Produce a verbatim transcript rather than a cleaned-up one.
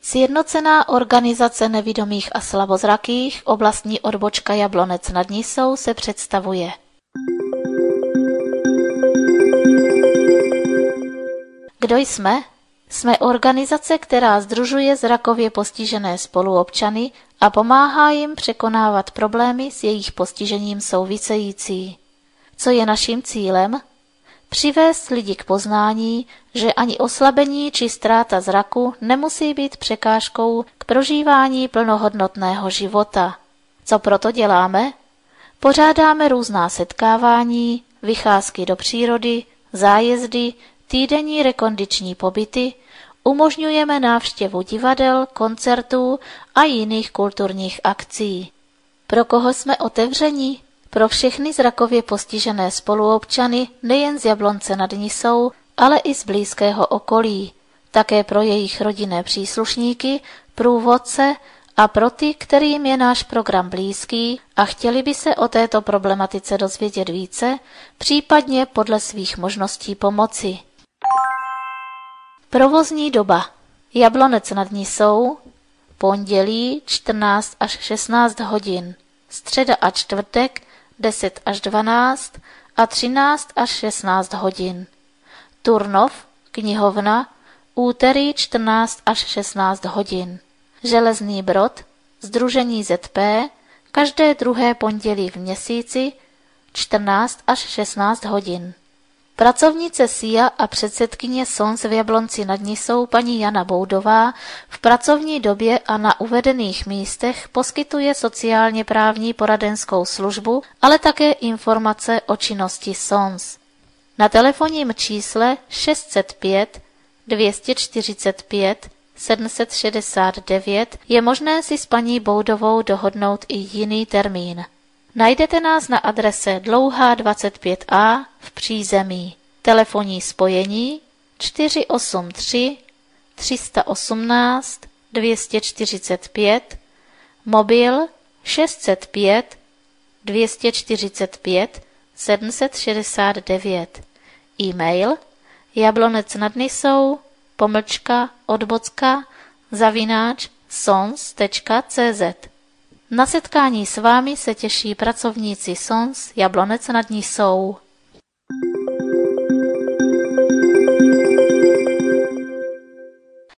Sjednocená organizace nevidomých a slabozrakých, oblastní odbočka Jablonec nad Nisou se představuje. Kdo jsme? Jsme organizace, která sdružuje zrakově postižené spoluobčany a pomáhá jim překonávat problémy s jejich postižením související. Co je naším cílem? Přivést lidi k poznání, že ani oslabení či ztráta zraku nemusí být překážkou k prožívání plnohodnotného života. Co proto děláme? Pořádáme různá setkávání, vycházky do přírody, zájezdy, týdenní rekondiční pobyty, umožňujeme návštěvu divadel, koncertů a jiných kulturních akcí. Pro koho jsme otevření? Pro všechny zrakově postižené spoluobčany nejen z Jablonce nad Nisou, ale i z blízkého okolí, také pro jejich rodinné příslušníky, průvodce a pro ty, kterým je náš program blízký a chtěli by se o této problematice dozvědět více, případně podle svých možností pomoci. Provozní doba. Jablonec nad Nisou, pondělí čtrnáct až šestnáct hodin, středa a čtvrtek deset až dvanáct a třináct až šestnáct hodin. Turnov, knihovna, úterý čtrnáct až šestnáct hodin. Železný Brod, sdružení Z P, každé druhé pondělí v měsíci čtrnáct až šestnáct hodin. Pracovnice S I A a předsedkyně S O N S v Jablonci nad Nisou paní Jana Boudová v pracovní době a na uvedených místech poskytuje sociálně právní poradenskou službu, ale také informace o činnosti S O N S. Na telefonním čísle šest set pět dvě stě čtyřicet pět sedm set šedesát devět je možné si s paní Boudovou dohodnout i jiný termín. Najdete nás na adrese Dlouhá dvacet pět A v Přízemí. Telefonní spojení čtyři osm tři tři osmnáct dvě stě čtyřicet pět, mobil šest set pět dvě stě čtyřicet pět sedm set šedesát devět, e-mail jablonec nad Nisou pomlčka odbocka zavináč sons tečka cé zet. Na setkání s vámi se těší pracovníci S O N S Jablonec nad Nisou.